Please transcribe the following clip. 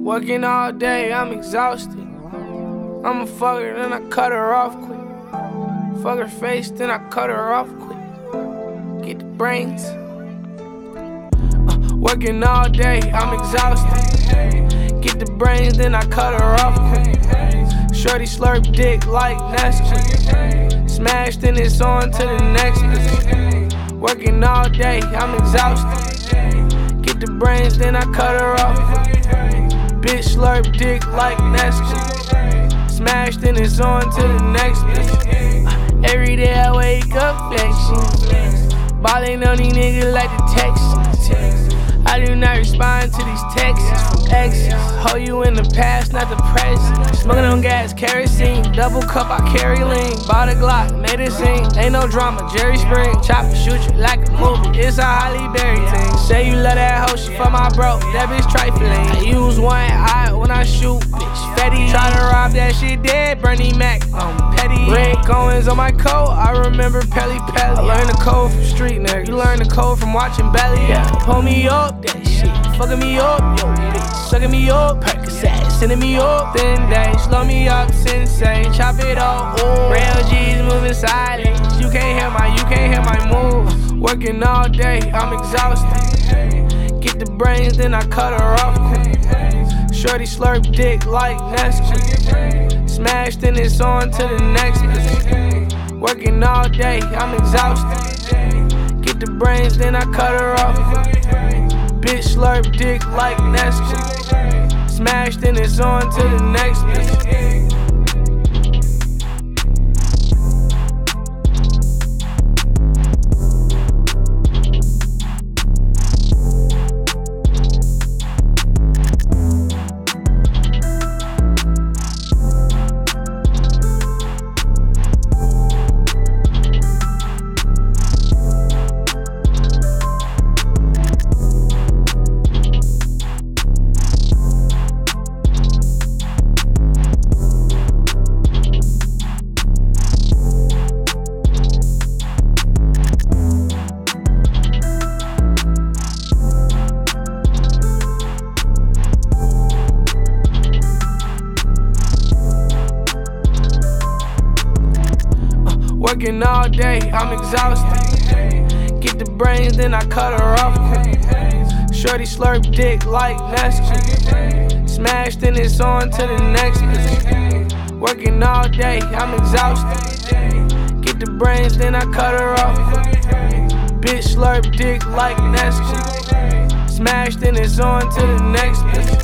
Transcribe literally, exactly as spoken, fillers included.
Working all day, I'm exhausted. I'ma fuck her, then I cut her off quick. Fuck her face, then I cut her off quick. Get the brains. Uh, working all day, I'm exhausted. Get the brains, then I cut her off quick. Shorty slurp dick like Nesquik. Smash, then it's on to the next bitch. Working all day, I'm exhausted. Get the brains, then I cut her off quick. Bitch slurp dick like Nesquik. Smash, then it's on to the next bitch. Every day I wake up flexing. Ballin' on these niggas like the Texans. I do not respond to these texts from exes. Hold you in the past, not the present. Smoking on gas, kerosene. Double cup, I carry lean. Bought a Glock, made it sing. Ain't no drama, Jerry Spring. Chop and shoot you like a movie. It's a Holly Berry thing. Say you love that hoe, she for my bro. That bitch trifling. I use one eye when I shoot, bitch. Fetty. Try to rob that shit dead. Bernie Mac, I'm petty. Red Goins on my coat. I remember Pelly Pelly. I learned the code from street niggas. You learn the code from watching Belly. Yeah. Pull me up, that shit. Fucking me up, yo, bitch. Sucking me up, Percocet. Sending me up, then they slow me up, sensei. Chop it up, ooh. Real G's moving silent. You can't hear my, you can't hear my moves. Working all day, I'm exhausted. Get the brains, then I cut her off quick. Shorty slurp dick like Nesquik. Smash, then it's on to the next bitch. Working all day, I'm exhausted. Get the brains, then I cut her off quick. Bitch slurp dick like Nesquik. Smash, then it's on to the next bitch. Working all day, I'm exhausted. Get the brains, then I cut her off quick. Shorty slurp dick like Nesquik. Smash, then it's on to the next bitch. Working all day, I'm exhausted. Get the brains, then I cut her off quick. Bitch slurp dick like Nesquik. Smash, then it's on to the next bitch.